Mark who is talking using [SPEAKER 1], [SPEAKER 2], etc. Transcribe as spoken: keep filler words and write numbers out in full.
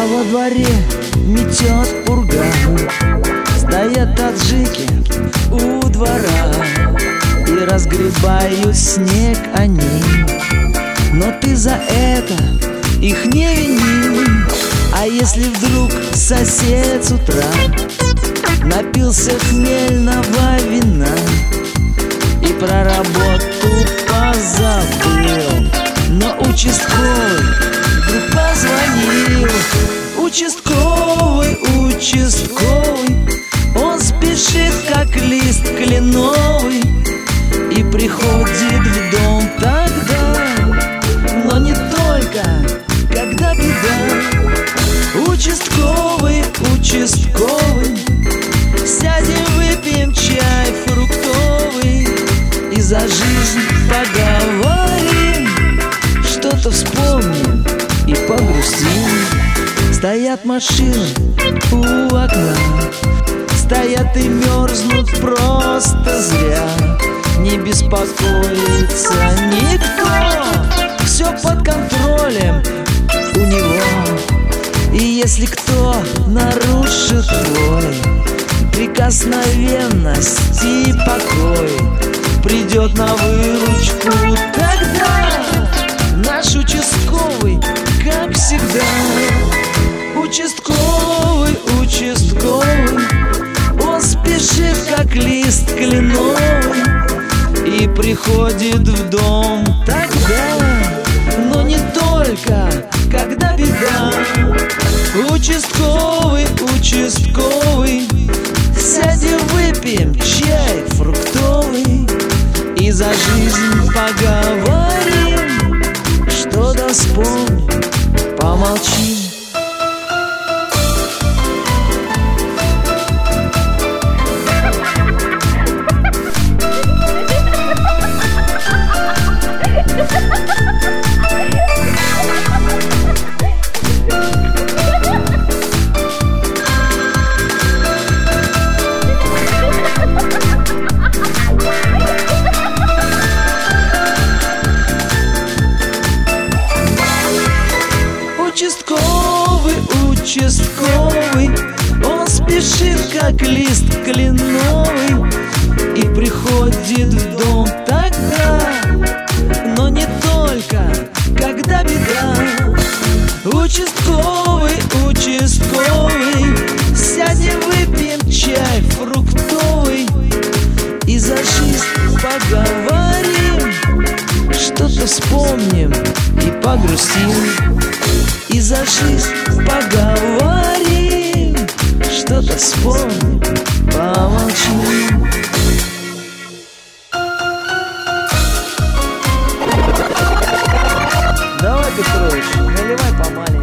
[SPEAKER 1] А во дворе метет пурга, стоят таджики у двора и разгребают снег они. Но ты за это их не вини. А если вдруг сосед с утра напился хмельного вина и про работу позабыл, но участковый вдруг позвонил. Участковый, участковый, он спешит, как лист кленовый, и приходит в дом тогда, но не только, когда беда. Участковый, участковый, сядем, выпьем чай фруктовый и за жизнь поговорим, что-то вспомним и погрустим. Стоят машины у окна, стоят и мерзнут просто зря. Не беспокоится никто, все под контролем у него. И если кто нарушит твой прикосновенность и покой, придет на выручку тогда наш участковый, как всегда. Участковый, участковый, он спешит, как лист кленовый, и приходит в дом тогда, но не только, когда беда. Участковый, участковый, сядем, выпьем чай фруктовый и за жизнь поговорим, что-то вспомним, помолчим. Участковый, участковый, он спешит, как лист кленовый, и приходит в дом тогда, но не только, когда беда. Участковый, участковый, сядем, выпьем чай фруктовый и за жизнь поговорим, что-то вспомним и погрустим. И за жизнь поговорим, что-то вспомним, помолчим. Давай, Петрович, наливай помаленьку.